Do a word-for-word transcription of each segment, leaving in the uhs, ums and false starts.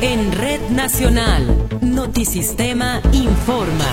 En Red Nacional, Notisistema informa.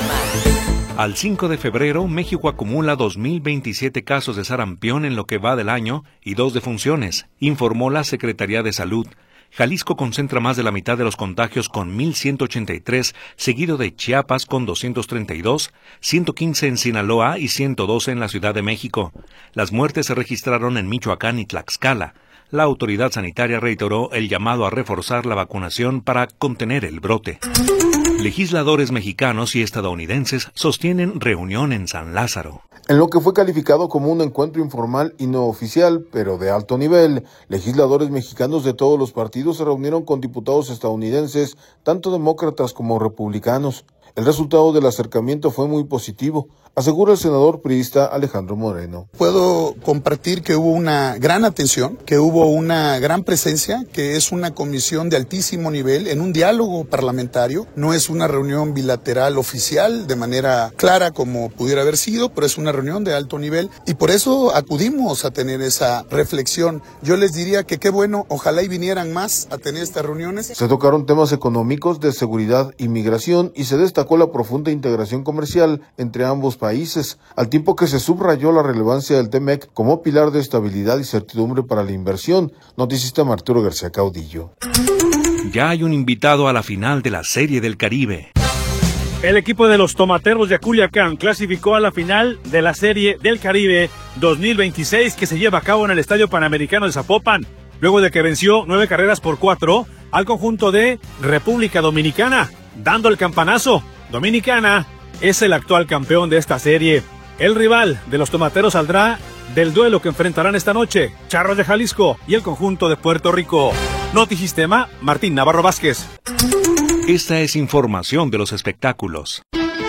Al cinco de febrero, México acumula dos mil veintisiete casos de sarampión en lo que va del año y dos defunciones, informó la Secretaría de Salud. Jalisco concentra más de la mitad de los contagios con mil ciento ochenta y tres, seguido de Chiapas con doscientos treinta y dos, ciento quince en Sinaloa y ciento doce en la Ciudad de México. Las muertes se registraron en Michoacán y Tlaxcala. La autoridad sanitaria reiteró el llamado a reforzar la vacunación para contener el brote. Legisladores mexicanos y estadounidenses sostienen reunión en San Lázaro. En lo que fue calificado como un encuentro informal y no oficial, pero de alto nivel, legisladores mexicanos de todos los partidos se reunieron con diputados estadounidenses, tanto demócratas como republicanos. El resultado del acercamiento fue muy positivo, asegura el senador priista Alejandro Moreno. Puedo compartir que hubo una gran atención, que hubo una gran presencia, que es una comisión de altísimo nivel en un diálogo parlamentario. No es una reunión bilateral oficial de manera clara como pudiera haber sido, pero es una reunión de alto nivel y por eso acudimos a tener esa reflexión. Yo les diría que qué bueno, ojalá y vinieran más a tener estas reuniones. Se tocaron temas económicos, de seguridad y migración y se destacó la profunda integración comercial entre ambos países, al tiempo que se subrayó la relevancia del T M E C como pilar de estabilidad y certidumbre para la inversión. Notisistema Arturo García Caudillo. Ya hay un invitado a la final de la Serie del Caribe. El equipo de los Tomateros de Culiacán clasificó a la final de la Serie del Caribe dos mil veintiséis que se lleva a cabo en el Estadio Panamericano de Zapopan, luego de que venció nueve carreras por cuatro al conjunto de República Dominicana, dando el campanazo. Dominicana es el actual campeón de esta serie. El rival de los Tomateros saldrá del duelo que enfrentarán esta noche, Charros de Jalisco y el conjunto de Puerto Rico. Notisistema, Martín Navarro Vázquez. Esta es información de los espectáculos.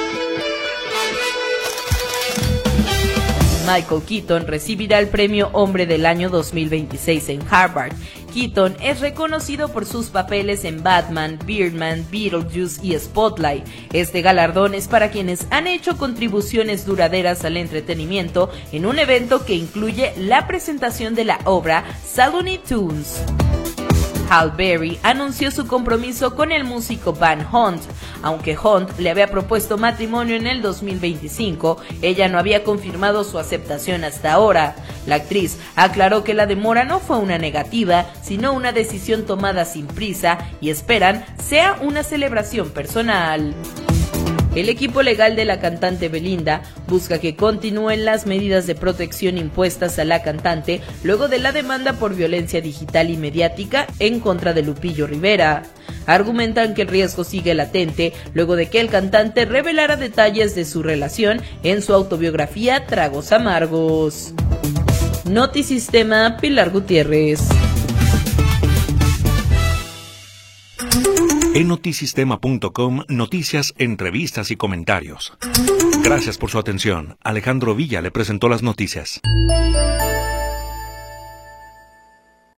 Michael Keaton recibirá el premio Hombre del Año dos mil veintiséis en Harvard. Keaton es reconocido por sus papeles en Batman, Birdman, Beetlejuice y Spotlight. Este galardón es para quienes han hecho contribuciones duraderas al entretenimiento en un evento que incluye la presentación de la obra Looney Tunes. Halle Berry anunció su compromiso con el músico Van Hunt. Aunque Hunt le había propuesto matrimonio en el dos mil veinticinco, ella no había confirmado su aceptación hasta ahora. La actriz aclaró que la demora no fue una negativa, sino una decisión tomada sin prisa y esperan sea una celebración personal. El equipo legal de la cantante Belinda busca que continúen las medidas de protección impuestas a la cantante luego de la demanda por violencia digital y mediática en contra de Lupillo Rivera. Argumentan que el riesgo sigue latente luego de que el cantante revelara detalles de su relación en su autobiografía Tragos Amargos. Notisistema, Pilar Gutiérrez. En notisistema punto com, noticias, entrevistas y comentarios. Gracias por su atención. Alejandro Villa le presentó las noticias.